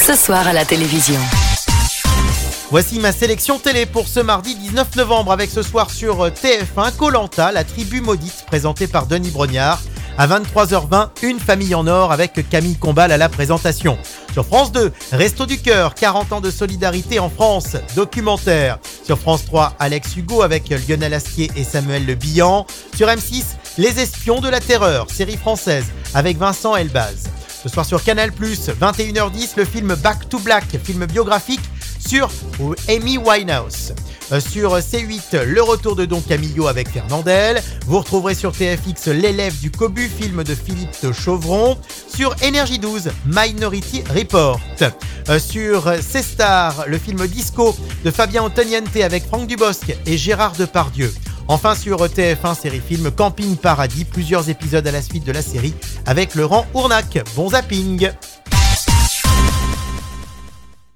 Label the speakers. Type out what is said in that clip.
Speaker 1: ce soir à la télévision.
Speaker 2: Voici ma sélection télé pour ce mardi 19 novembre avec ce soir sur TF1 Koh-Lanta, la tribu maudite présentée par Denis Brognard. À 23h20, Une famille en or avec Camille Combal à la présentation. Sur France 2, Resto du Cœur, 40 ans de solidarité en France, documentaire. Sur France 3, Alex Hugo avec Lionel Astier et Samuel Le Bihan. Sur M6, Les Espions de la Terreur, série française avec Vincent Elbaz. Ce soir sur Canal+, 21h10, le film Back to Black, film biographique sur Amy Winehouse. Sur C8, le retour de Don Camillo avec Fernandel. Vous retrouverez sur TFX L'élève du Cobu, film de Philippe Chauvron. Sur Énergie 12, Minority Report. Sur C-Star, le film Disco de Fabien Antoniente avec Franck Dubosc et Gérard Depardieu. Enfin sur TF1 série film Camping Paradis, plusieurs épisodes à la suite de la série avec Laurent Ournac. Bon zapping!